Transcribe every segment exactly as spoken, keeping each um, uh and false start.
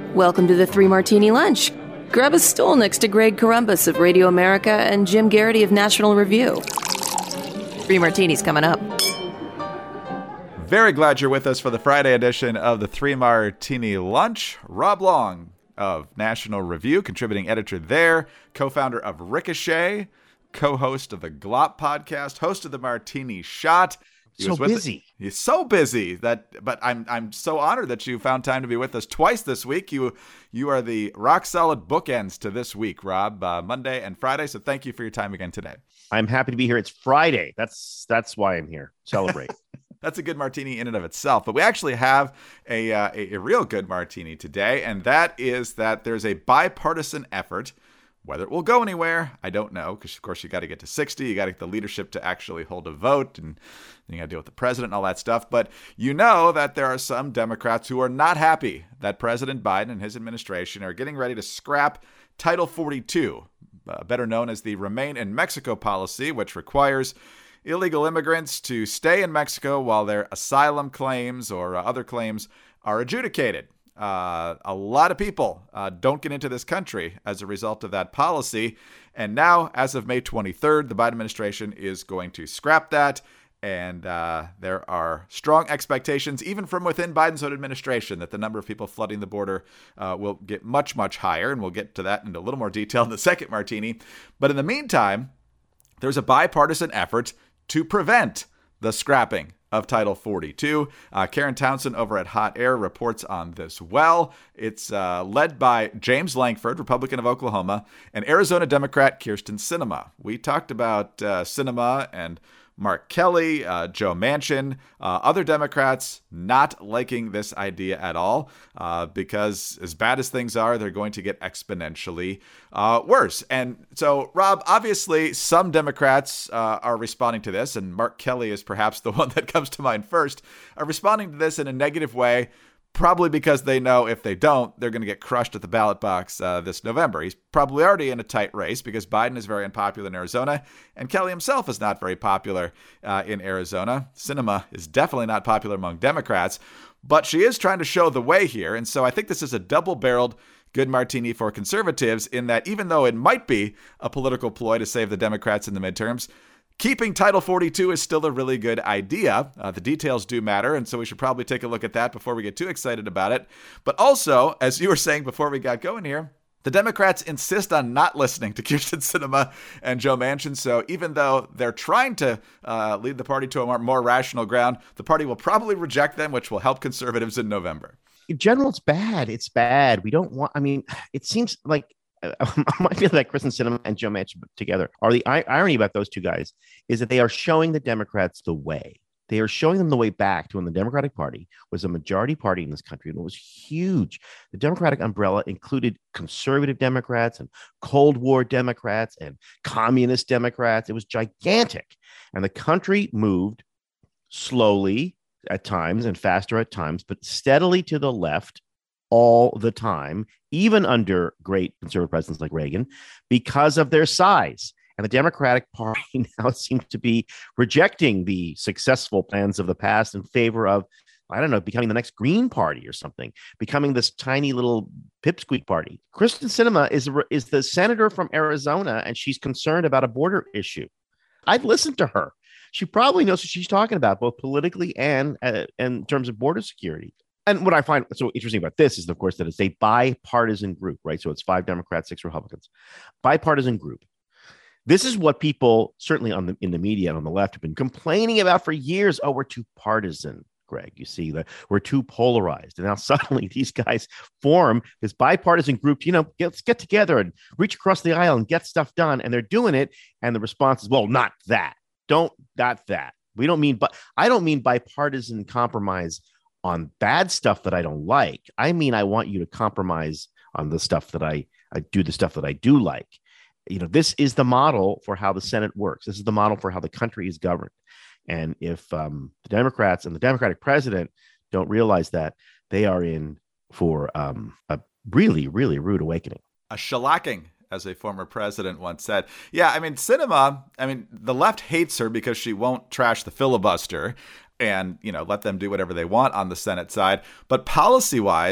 Welcome to the Three Martini Lunch. Grab a stool next to Greg Columbus of Radio America and Jim Garrity of National Review. Three Martinis coming up. Very glad you're with us for the Friday edition of the Three Martini Lunch. Rob Long of National Review, contributing editor there, co-founder of Ricochet, co-host of the Glop podcast, host of the Martini Shot. He so busy. The, he's so busy that, but I'm I'm so honored that you found time to be with us twice this week. You you are the rock solid bookends to this week, Rob, uh, Monday and Friday. So thank you for your time again today. I'm happy to be here. It's Friday. That's that's why I'm here. Celebrate. That's a good martini in and of itself. But we actually have a, uh, a a real good martini today, and that is that there's a bipartisan effort. Whether it will go anywhere, I don't know, because, of course, you got to get to sixty. You got to get the leadership to actually hold a vote, and then you got to deal with the president and all that stuff. But you know that there are some Democrats who are not happy that President Biden and his administration are getting ready to scrap Title forty-two, uh, better known as the Remain in Mexico policy, which requires illegal immigrants to stay in Mexico while their asylum claims or uh, other claims are adjudicated. Uh, a lot of people uh, don't get into this country as a result of that policy. And now, as of May twenty-third, the Biden administration is going to scrap that. And uh, there are strong expectations, even from within Biden's own administration, that the number of people flooding the border uh, will get much, much higher. And we'll get to that in a little more detail in the second martini. But in the meantime, there's a bipartisan effort to prevent the scrapping of Title forty-two. Uh, Karen Townsend over at Hot Air reports on this well. It's uh, led by James Lankford, Republican of Oklahoma, and Arizona Democrat Kyrsten Sinema. We talked about uh, Sinema and Mark Kelly, uh, Joe Manchin, uh, other Democrats not liking this idea at all uh, because as bad as things are, they're going to get exponentially uh, worse. And so, Rob, obviously some Democrats uh, are responding to this, and Mark Kelly is perhaps the one that comes to mind first, are responding to this in a negative way, probably because they know if they don't, they're going to get crushed at the ballot box uh, this November. He's probably already in a tight race because Biden is very unpopular in Arizona, and Kelly himself is not very popular uh, in Arizona. Sinema is definitely not popular among Democrats, but she is trying to show the way here. And so I think this is a double-barreled good martini for conservatives in that even though it might be a political ploy to save the Democrats in the midterms, keeping Title forty-two is still a really good idea. Uh, the details do matter, and so we should probably take a look at that before we get too excited about it. But also, as you were saying before we got going here, the Democrats insist on not listening to Kyrsten Sinema and Joe Manchin. So even though they're trying to uh, lead the party to a more, more rational ground, the party will probably reject them, which will help conservatives in November. In general, it's bad. It's bad. We don't want, I mean, it seems like I might feel like Kyrsten Sinema and Joe Manchin together are the I- irony about those two guys is that they are showing the Democrats the way. They are showing them the way back to when the Democratic Party was a majority party in this country, and it was huge. The Democratic umbrella included conservative Democrats and Cold War Democrats and communist Democrats. It was gigantic, and the country moved slowly at times and faster at times, but steadily to the left all the time, even under great conservative presidents like Reagan, because of their size. And the Democratic Party now seems to be rejecting the successful plans of the past in favor of, I don't know, becoming the next Green Party or something, becoming this tiny little pipsqueak party. Kyrsten Sinema is, is the senator from Arizona, and she's concerned about a border issue. I've listened to her. She probably knows what she's talking about, both politically and uh, in terms of border security. And what I find so interesting about this is, of course, that it's a bipartisan group, right? So it's five Democrats, six Republicans, bipartisan group. This is what people, certainly on the in the media and on the left, have been complaining about for years. Oh, we're too partisan, Greg. You see that we're too polarized. And now suddenly these guys form this bipartisan group, you know, let's get together and reach across the aisle and get stuff done. And they're doing it. And the response is, well, not that. Don't, not that. We don't mean, but I don't mean bipartisan compromise on bad stuff that I don't like. I mean, I want you to compromise on the stuff that I, I do, the stuff that I do like. You know, this is the model for how the Senate works. This is the model for how the country is governed. And if um, the Democrats and the Democratic president don't realize that, they are in for um, a really, really rude awakening. A shellacking, as a former president once said. Yeah, I mean, Sinema, I mean, the left hates her because she won't trash the filibuster and, you know, let them do whatever they want on the Senate side. But policy-wise,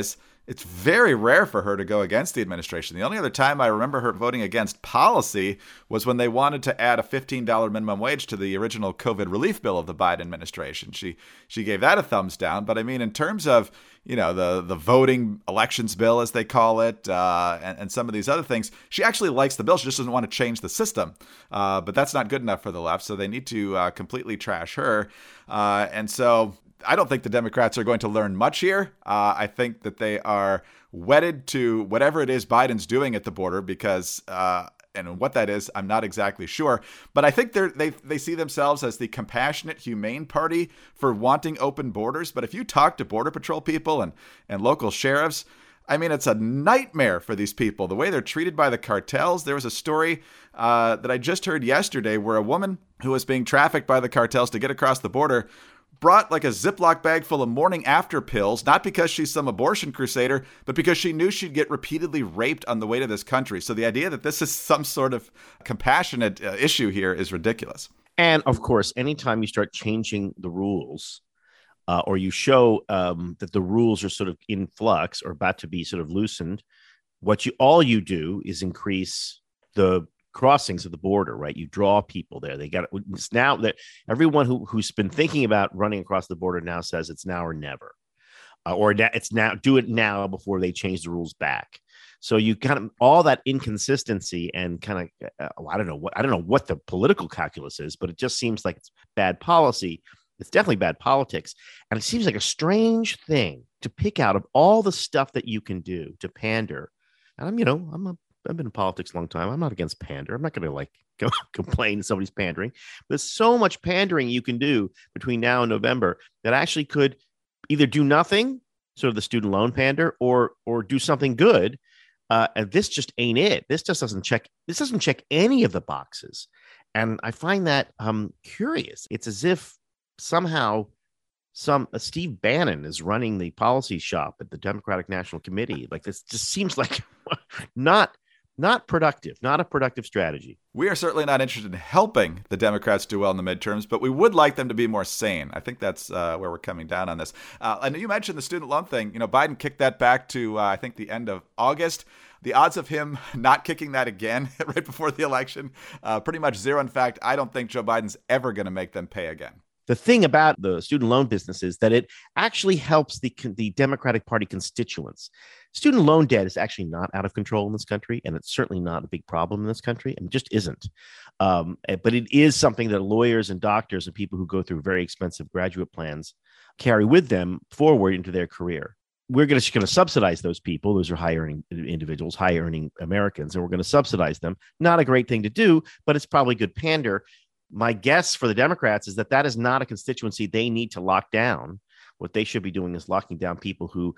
it's very rare for her to go against the administration. The only other time I remember her voting against policy was when they wanted to add a fifteen dollars minimum wage to the original COVID relief bill of the Biden administration. She she gave that a thumbs down. But I mean, in terms of, you know, the the voting elections bill, as they call it, uh, and, and some of these other things, she actually likes the bill. She just doesn't want to change the system. Uh, but that's not good enough for the left. So they need to uh, completely trash her. Uh, and so I don't think the Democrats are going to learn much here. Uh, I think that they are wedded to whatever it is Biden's doing at the border because, uh, and what that is, I'm not exactly sure. But I think they're, they they see themselves as the compassionate, humane party for wanting open borders. But if you talk to Border Patrol people and, and local sheriffs, I mean, it's a nightmare for these people, the way they're treated by the cartels. There was a story uh, that I just heard yesterday where a woman who was being trafficked by the cartels to get across the border brought like a Ziploc bag full of morning after pills, not because she's some abortion crusader, but because she knew she'd get repeatedly raped on the way to this country. So the idea that this is some sort of compassionate uh, issue here is ridiculous. And of course, anytime you start changing the rules uh, or you show um, that the rules are sort of in flux or about to be sort of loosened, what you all you do is increase the crossings of the border, right? You draw people there. They got it's now that everyone who, who's been thinking about running across the border now says it's now or never, uh, or it's now, do it now before they change the rules back. So you kind of all that inconsistency and kind of, uh, I don't know what, I don't know what the political calculus is, but it just seems like it's bad policy. It's definitely bad politics. And it seems like a strange thing to pick out of all the stuff that you can do to pander. And I'm, you know, I'm a I've been in politics a long time. I'm not against pander. I'm not going to like go complain somebody's pandering. There's so much pandering you can do between now and November that actually could either do nothing, sort of the student loan pander, or or do something good. Uh, and this just ain't it. This just doesn't check. This doesn't check any of the boxes. And I find that um, curious. It's as if somehow some uh, Steve Bannon is running the policy shop at the Democratic National Committee. Like this just seems like not. Not productive, not a productive strategy. We are certainly not interested in helping the Democrats do well in the midterms, but we would like them to be more sane. I think that's uh, where we're coming down on this. Uh, and you mentioned the student loan thing. You know, Biden kicked that back to, uh, I think, the end of August. The odds of him not kicking that again right before the election, uh, pretty much zero. In fact, I don't think Joe Biden's ever going to make them pay again. The thing about the student loan business is that it actually helps the, the Democratic Party constituents. Student loan debt is actually not out of control in this country, and it's certainly not a big problem in this country. I mean, it just isn't. Um, but it is something that lawyers and doctors and people who go through very expensive graduate plans carry with them forward into their career. We're going to, going to subsidize those people. Those are high-earning individuals, high-earning Americans, and we're going to subsidize them. Not a great thing to do, but it's probably good pander. My guess for the Democrats is that that is not a constituency they need to lock down. What they should be doing is locking down people who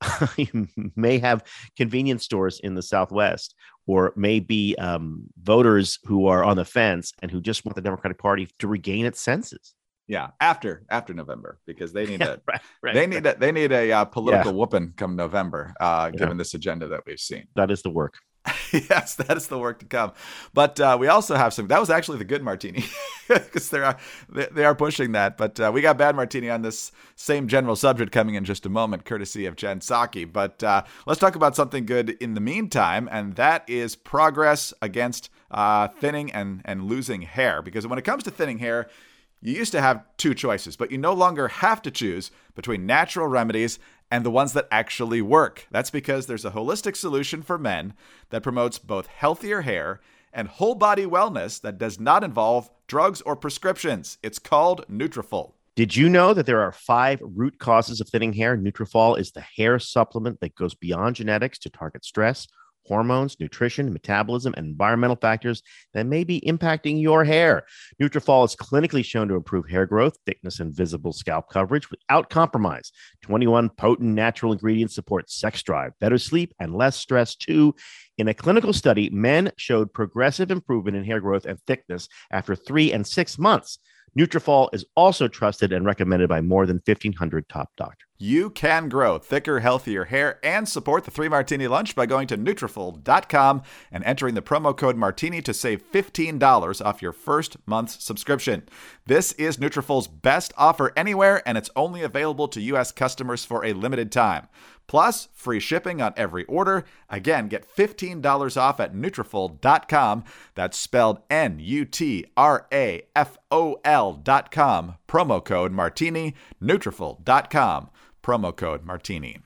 may have convenience stores in the Southwest, or may be um, voters who are on the fence and who just want the Democratic Party to regain its senses. Yeah, after after November, because they need Yeah, a right, right, they need right. a, they need a uh, political Yeah. whooping come November, uh, Yeah. given this agenda that we've seen. That is the work. Yes, that is the work to come. But uh, we also have some. That was actually the good martini, because they are they, they are pushing that. But uh, we got bad martini on this same general subject coming in just a moment, courtesy of Jen Psaki. But uh, let's talk about something good in the meantime, and that is progress against uh, thinning and and losing hair. Because when it comes to thinning hair, you used to have two choices, but you no longer have to choose between natural remedies and the ones that actually work. That's because there's a holistic solution for men that promotes both healthier hair and whole body wellness that does not involve drugs or prescriptions. It's called Nutrafol. Did you know that there are five root causes of thinning hair? Nutrafol is the hair supplement that goes beyond genetics to target stress, hormones, nutrition, metabolism, and environmental factors that may be impacting your hair. Nutrafol is clinically shown to improve hair growth, thickness, and visible scalp coverage without compromise. twenty-one potent natural ingredients support sex drive, better sleep, and less stress too. In a clinical study, men showed progressive improvement in hair growth and thickness after three and six months. Nutrafol is also trusted and recommended by more than fifteen hundred top doctors. You can grow thicker, healthier hair and support the Three Martini Lunch by going to Nutrafol dot com and entering the promo code Martini to save fifteen dollars off your first month's subscription. This is Nutrafol's best offer anywhere, and it's only available to U S customers for a limited time. Plus, free shipping on every order. Again, get fifteen dollars off at Nutrafol dot com. That's spelled N U T R A F O L dot com. Promo code Martini. Nutrafol dot com. Promo code Martini.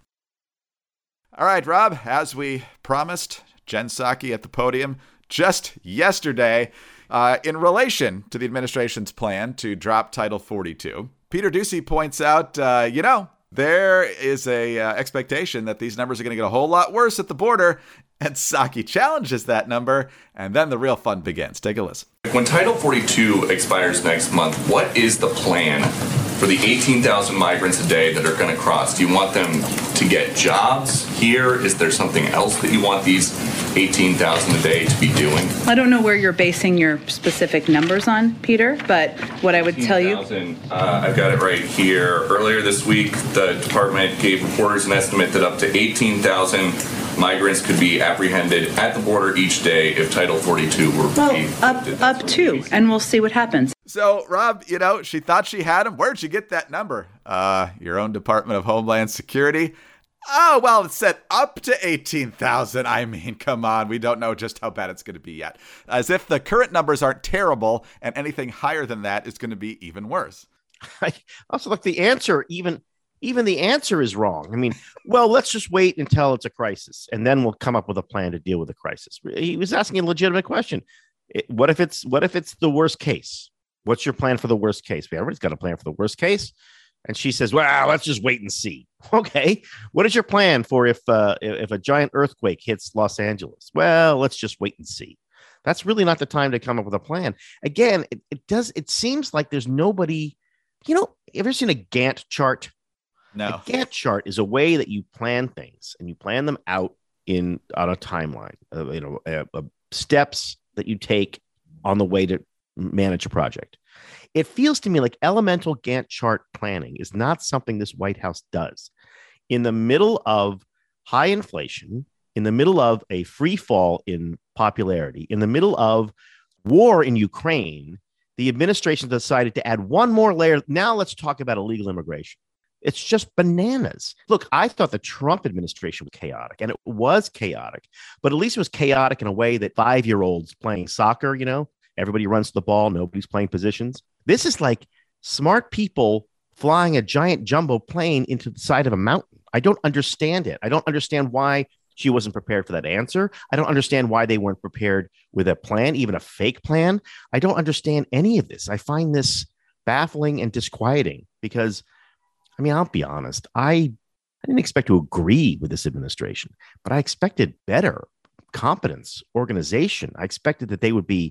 All right, Rob, as we promised, Jen Psaki at the podium just yesterday uh, in relation to the administration's plan to drop Title forty-two. Peter Doocy points out, uh, you know, there is a uh, expectation that these numbers are going to get a whole lot worse at the border, and Psaki challenges that number, and then the real fun begins. Take a listen. When Title forty-two expires next month, what is the plan for the eighteen thousand migrants a day that are going to cross? Do you want them to get jobs here? Is there something else that you want these eighteen thousand a day to be doing? I don't know where you're basing your specific numbers on, Peter, but what I would tell you... Uh, I've got it right here. Earlier this week, the department gave reporters an estimate that up to eighteen thousand migrants could be apprehended at the border each day if Title forty-two were well, up, up to, and we'll see what happens. So, Rob, you know, she thought she had him. Where'd you get that number? Uh, your own Department of Homeland Security? Oh, well, it said up to eighteen thousand. I mean, come on. We don't know just how bad it's going to be yet. As if the current numbers aren't terrible, and anything higher than that is going to be even worse. I also look, the answer, even even the answer is wrong. I mean, well, let's just wait until it's a crisis, and then we'll come up with a plan to deal with the crisis. He was asking a legitimate question. It, what if it's what if it's the worst case? What's your plan for the worst case? Everybody's got a plan for the worst case. And she says, well, let's just wait and see. Okay. What is your plan for if uh, if a giant earthquake hits Los Angeles? Well, let's just wait and see. That's really not the time to come up with a plan. Again, it, it does. It seems like there's nobody, you know, ever seen a Gantt chart? No. A Gantt chart is a way that you plan things, and you plan them out in on a timeline, uh, you know, uh, uh, steps that you take on the way to manage a project. It feels to me like elemental Gantt chart planning is not something this White House does. In the middle of high inflation, in the middle of a free fall in popularity, in the middle of war in Ukraine, the administration decided to add one more layer. Now let's talk about illegal immigration. It's just bananas. Look, I thought the Trump administration was chaotic, and it was chaotic, but at least it was chaotic in a way that five-year-olds playing soccer, you know, everybody runs to the ball, nobody's playing positions. This is like smart people flying a giant jumbo plane into the side of a mountain. I don't understand it. I don't understand why she wasn't prepared for that answer. I don't understand why they weren't prepared with a plan, even a fake plan. I don't understand any of this. I find this baffling and disquieting because, I mean, I'll be honest. I, I didn't expect to agree with this administration, but I expected better competence, organization. I expected that they would be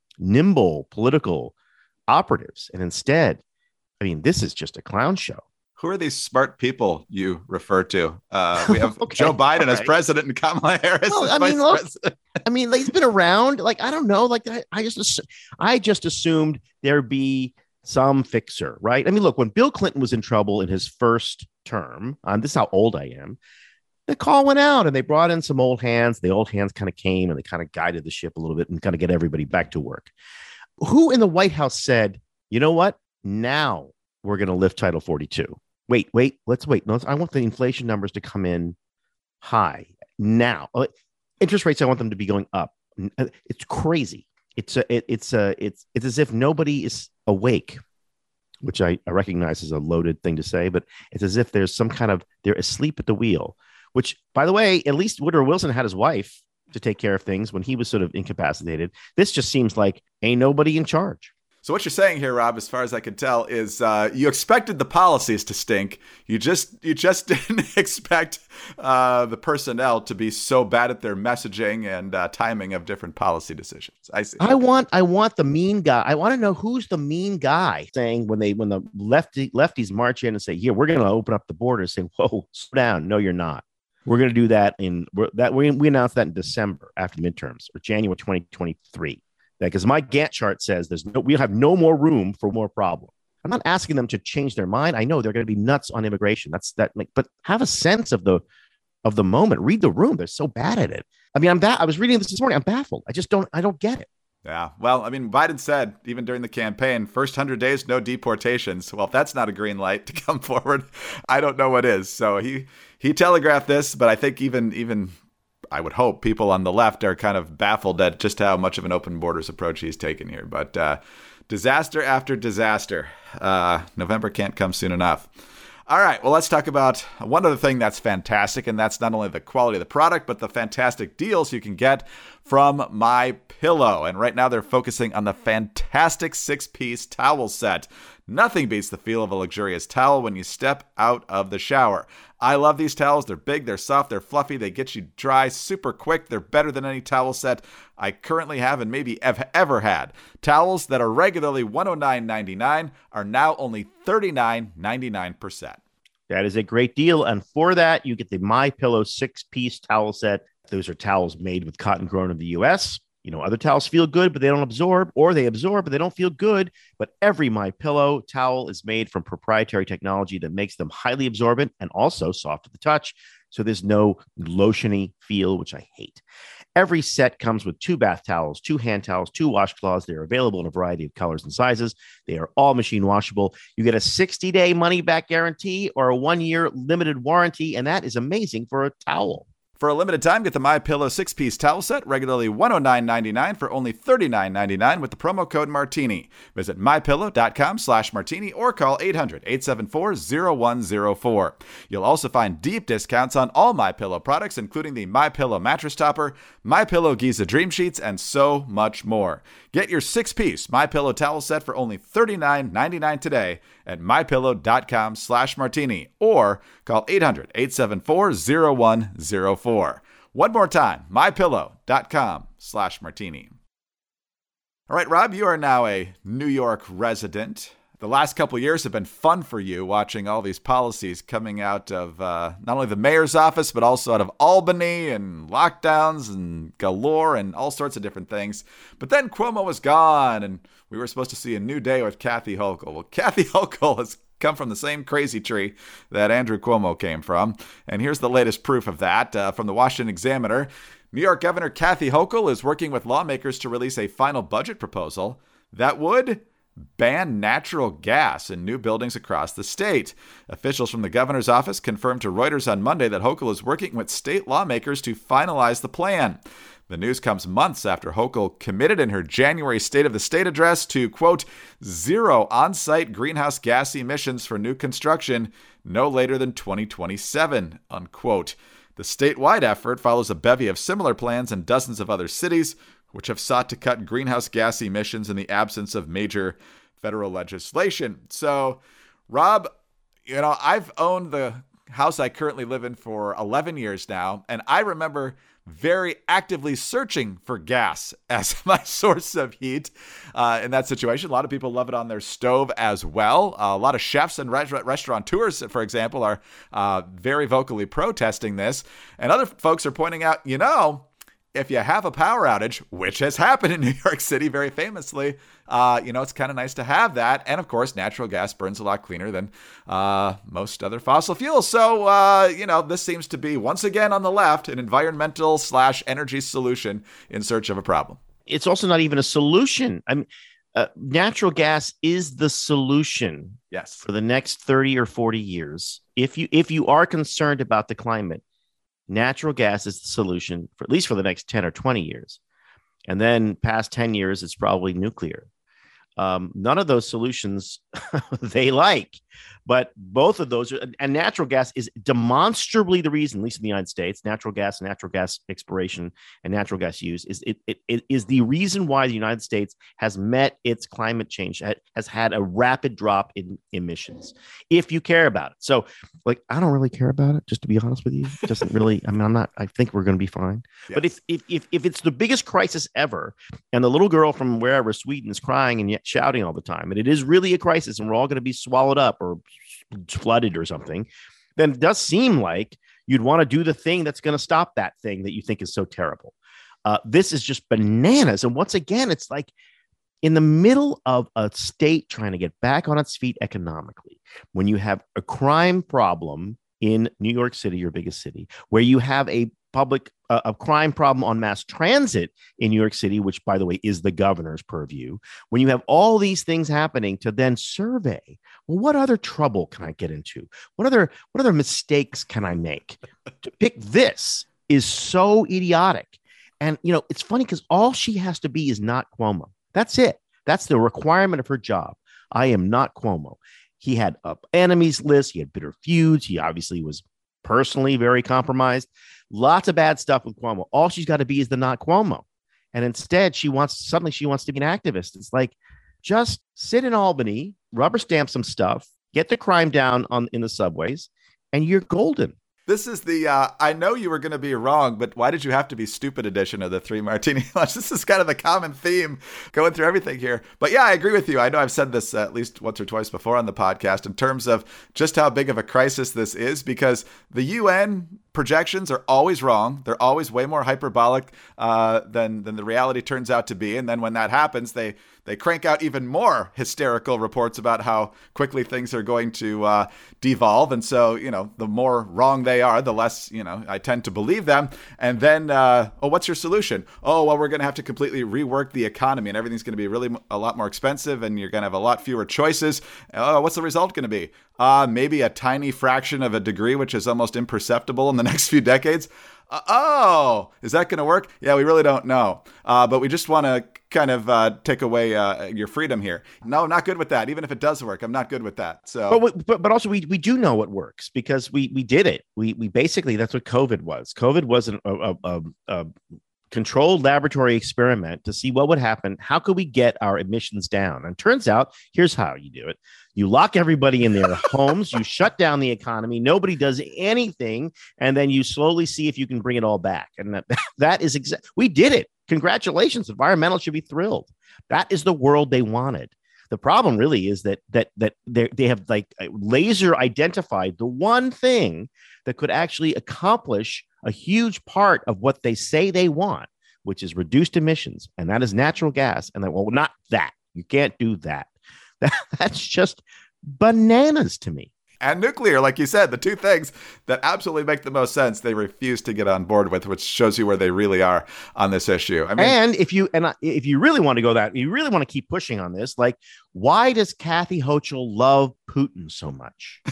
nimble political operatives. And instead, I mean, this is just a clown show. Who are these smart people you refer to? Uh, we have okay, Joe Biden right. as president and Kamala Harris well, as I vice mean, look, president. I mean, like, he's been around. Like, I don't know. Like, I, I just, assu- I just assumed there'd be some fixer, right? I mean, look, when Bill Clinton was in trouble in his first term, um, this is how old I am. The call went out, and they brought in some old hands. The old hands kind of came, and they kind of guided the ship a little bit and kind of get everybody back to work. Who in the White House said, you know what? Now we're going to lift Title forty-two. Wait, wait, let's wait. No, I want the inflation numbers to come in high now. Uh, interest rates, I want them to be going up. It's crazy. It's a, it, it's a, it's it's as if nobody is awake, which I, I recognize is a loaded thing to say, but it's as if there's some kind of they're asleep at the wheel. Which, by the way, at least Woodrow Wilson had his wife to take care of things when he was sort of incapacitated. This just seems like ain't nobody in charge. So what you're saying here, Rob, as far as I can tell, is uh, you expected the policies to stink. You just you just didn't expect uh, the personnel to be so bad at their messaging and uh, timing of different policy decisions. I see. I want I want the mean guy. I want to know who's the mean guy saying when they when the lefty lefties march in and say, "Yeah, we're going to open up the border," saying, "Whoa, slow down. No, you're not. We're going to do that in we're, that we we announced that in December after the midterms or January twenty twenty-three." Because my Gantt chart says there's no, we have no more room for more problem. I'm not asking them to change their mind. I know they're going to be nuts on immigration. That's that. Like, but have a sense of the of the moment. Read the room. They're so bad at it. I mean, I'm ba- I was reading this this morning. I'm baffled. I just don't. I don't get it. Yeah. Well, I mean, Biden said even during the campaign, first one hundred days, no deportations. Well, if that's not a green light to come forward, I don't know what is. So he he telegraphed this, but I think even even I would hope people on the left are kind of baffled at just how much of an open borders approach he's taken here. But uh, disaster after disaster. Uh, November can't come soon enough. All right, well, let's talk about one other thing that's fantastic, and that's not only the quality of the product, but the fantastic deals you can get from MyPillow. And right now they're focusing on the fantastic six-piece towel set. Nothing beats the feel of a luxurious towel when you step out of the shower. I love these towels. They're big, they're soft, they're fluffy, they get you dry super quick. They're better than any towel set I currently have and maybe have ever had. Towels that are regularly one hundred nine dollars and ninety-nine cents are now only thirty-nine dollars and ninety-nine cents. That is a great deal. And for that, you get the MyPillow six-piece towel set. Those are towels made with cotton grown in the U S. You know, other towels feel good, but they don't absorb, or they absorb, but they don't feel good. But every MyPillow towel is made from proprietary technology that makes them highly absorbent and also soft to the touch. So there's no lotiony feel, which I hate. Every set comes with two bath towels, two hand towels, two washcloths. They're available in a variety of colors and sizes. They are all machine washable. You get a sixty-day money-back guarantee or a one-year limited warranty, and that is amazing for a towel. For a limited time, get the MyPillow six-piece towel set, regularly one hundred nine dollars and ninety-nine cents for only thirty-nine dollars and ninety-nine cents with the promo code Martini. Visit mypillow.com slash martini or call eight hundred, eight seven four, zero one zero four. You'll also find deep discounts on all MyPillow products, including the MyPillow mattress topper, MyPillow Giza Dream Sheets, and so much more. Get your six-piece MyPillow towel set for only thirty-nine dollars and ninety-nine cents today at mypillow.com slash martini or call eight hundred, eight seven four, zero one zero four. One more time, mypillow.com slash martini. All right, Rob, you are now a New York resident. The last couple of years have been fun for you, watching all these policies coming out of uh, not only the mayor's office, but also out of Albany, and lockdowns and galore and all sorts of different things. But then Cuomo was gone, and we were supposed to see a new day with Kathy Hochul. Well, Kathy Hochul has come from the same crazy tree that Andrew Cuomo came from. And here's the latest proof of that uh, from the Washington Examiner. New York Governor Kathy Hochul is working with lawmakers to release a final budget proposal that would ban natural gas in new buildings across the state. Officials from the governor's office confirmed to Reuters on Monday that Hochul is working with state lawmakers to finalize the plan. The news comes months after Hochul committed in her January State of the State address to, quote, zero on-site greenhouse gas emissions for new construction no later than twenty twenty-seven, unquote. The statewide effort follows a bevy of similar plans in dozens of other cities, which have sought to cut greenhouse gas emissions in the absence of major federal legislation. So, Rob, you know, I've owned the house I currently live in for eleven years now, and I remember very actively searching for gas as my source of heat uh, in that situation. A lot of people love it on their stove as well. Uh, a lot of chefs and re- restaurateurs, for example, are uh, very vocally protesting this. And other folks are pointing out, you know, if you have a power outage, which has happened in New York City very famously, uh, you know, it's kind of nice to have that. And of course, natural gas burns a lot cleaner than uh, most other fossil fuels. So, uh, you know, this seems to be, once again on the left, an environmental slash energy solution in search of a problem. It's also not even a solution. I mean, uh, natural gas is the solution. Yes. For the next thirty or forty years. If you if you are concerned about the climate, natural gas is the solution for at least for the next ten or twenty years. And then past ten years, it's probably nuclear. Um, none of those solutions they like, but both of those are, and natural gas is demonstrably the reason, at least in the United States, natural gas, natural gas exploration and natural gas use is it, it, it is the reason why the United States has met its climate change, has had a rapid drop in emissions, if you care about it. So like, I don't really care about it, just to be honest with you. It doesn't really, I mean, I'm not, I think we're going to be fine. Yes. But if, if, if, if it's the biggest crisis ever, and the little girl from wherever, Sweden, is crying and yet shouting all the time, and it is really a crisis and we're all going to be swallowed up or flooded or something, then it does seem like you'd want to do the thing that's going to stop that thing that you think is so terrible. Uh, this is just bananas. And once again, it's like, in the middle of a state trying to get back on its feet economically, when you have a crime problem in New York City, your biggest city, where you have a public uh, a crime problem on mass transit in New York City, which, by the way, is the governor's purview, when you have all these things happening, to then survey, well, what other trouble can I get into? What other what other mistakes can I make? To pick this is so idiotic. And, you know, it's funny because all she has to be is not Cuomo. That's it. That's the requirement of her job. I am not Cuomo. He had a enemies list. He had bitter feuds. He obviously was personally very compromised. Lots of bad stuff with Cuomo. All she's got to be is the not Cuomo. And instead, she wants suddenly she wants to be an activist. It's like, just sit in Albany, rubber stamp some stuff, get the crime down on in the subways, and you're golden. This is the, uh, I know you were going to be wrong, but why did you have to be stupid edition of the Three Martini Lunch? This is kind of the common theme going through everything here. But yeah, I agree with you. I know I've said this at least once or twice before on the podcast in terms of just how big of a crisis this is, because the U N projections are always wrong. They're always way more hyperbolic uh, than than the reality turns out to be. And then when that happens, they they crank out even more hysterical reports about how quickly things are going to uh, devolve. And so, you know, the more wrong they are, the less, you know, I tend to believe them. And then, uh, oh, what's your solution? Oh, well, we're going to have to completely rework the economy and everything's going to be really a lot more expensive and you're going to have a lot fewer choices. Oh, what's the result going to be? Uh, maybe a tiny fraction of a degree, which is almost imperceptible in the next few decades. Uh, oh, is that going to work? Yeah, we really don't know. Uh, but we just want to kind of uh, take away uh, your freedom here. No, I'm not good with that. Even if it does work, I'm not good with that. So, but but, but also we we do know what works because we we did it. We we basically that's what COVID was. COVID was an, a, a, a controlled laboratory experiment to see what would happen. How could we get our emissions down? And turns out, here's how you do it. You lock everybody in their homes, you shut down the economy, nobody does anything, and then you slowly see if you can bring it all back. And that, that is exactly, we did it. Congratulations. Environmentalists should be thrilled. That is the world they wanted. The problem really is that that that they have like laser identified the one thing that could actually accomplish a huge part of what they say they want, which is reduced emissions, and that is natural gas. And then, well, not that. You can't do that. that that's just bananas to me. And nuclear, like you said, the two things that absolutely make the most sense, they refuse to get on board with, which shows you where they really are on this issue. I mean, and if you and if you really want to go that, you really want to keep pushing on this, like, why does Kathy Hochul love Putin so much?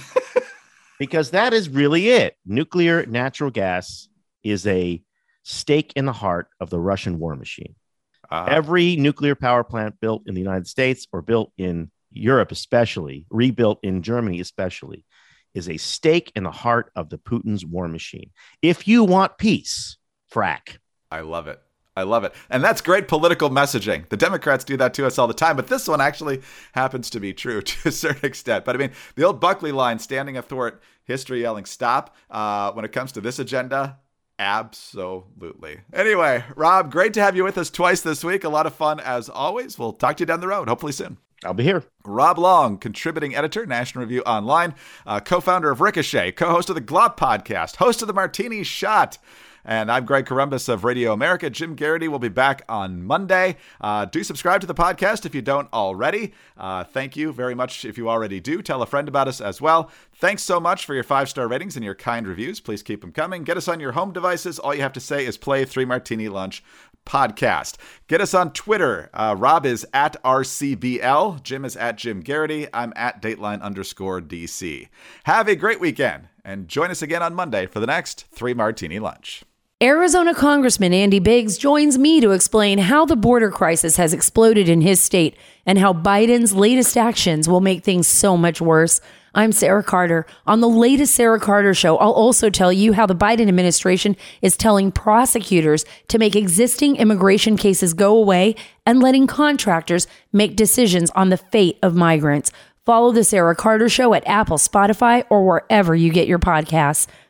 Because that is really it. Nuclear natural gas is a stake in the heart of the Russian war machine. Uh, Every nuclear power plant built in the United States or built in Europe, especially rebuilt in Germany, especially, is a stake in the heart of the Putin's war machine. If you want peace, frack. I love it. I love it. And that's great political messaging. The Democrats do that to us all the time, but this one actually happens to be true to a certain extent. But I mean, the old Buckley line, standing athwart history, yelling stop, uh, when it comes to this agenda, absolutely. Anyway, Rob, great to have you with us twice this week. A lot of fun as always. We'll talk to you down the road, hopefully soon. I'll be here. Rob Long, contributing editor, National Review Online, uh, co-founder of Ricochet, co-host of the Glop Podcast, host of the Martini Shot. And I'm Greg Corombos of Radio America. Jim Garrity will be back on Monday. Uh, do subscribe to the podcast if you don't already. Uh, thank you very much if you already do. Tell a friend about us as well. Thanks so much for your five-star ratings and your kind reviews. Please keep them coming. Get us on your home devices. All you have to say is play Three Martini Lunch podcast. Get us on Twitter. Uh, Rob is at R C B L. Jim is at Jim Garrity. I'm at Dateline underscore D C. Have a great weekend and join us again on Monday for the next Three Martini Lunch. Arizona Congressman Andy Biggs joins me to explain how the border crisis has exploded in his state and how Biden's latest actions will make things so much worse. I'm Sarah Carter. On the latest Sarah Carter Show, I'll also tell you how the Biden administration is telling prosecutors to make existing immigration cases go away and letting contractors make decisions on the fate of migrants. Follow the Sarah Carter Show at Apple, Spotify, or wherever you get your podcasts.